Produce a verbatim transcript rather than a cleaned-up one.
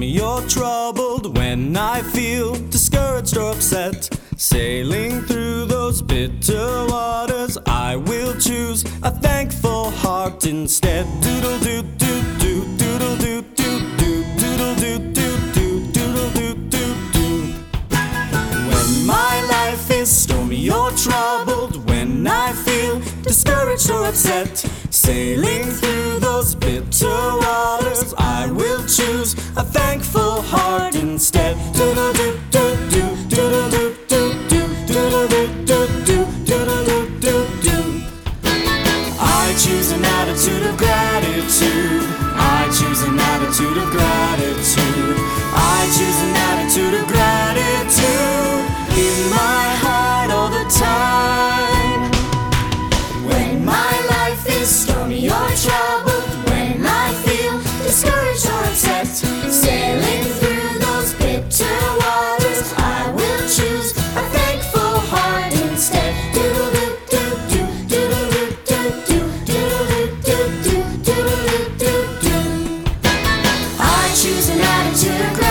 you're troubled when I feel discouraged or upset. Sailing through those bitter waters, I will choose a thankful heart instead. Doodle doo doo doo, doodle doo doo doo, doodle doo doo doo, doodle doo doo doo. When my life is stormy or troubled, when I feel discouraged or upset, sailing through those bitter waters, I will choose a thankful heart instead. Doodle doo doo doo, doodle doo doo doo, doodle doo doo doo, doodle doo doo doo. I choose an attitude of gratitude. I choose an attitude of gratitude. I choose an attitude of gratitude in my heart all the time. When my life is stormy or troubled, when I feel discouraged or upset, sailing through those bitter waters, I will choose a thankful heart instead. Doodle doo doo doo, doodle doo doo doo, doodle doo doo doo, doodle doo doo doo. I choose an attitude of gratitude.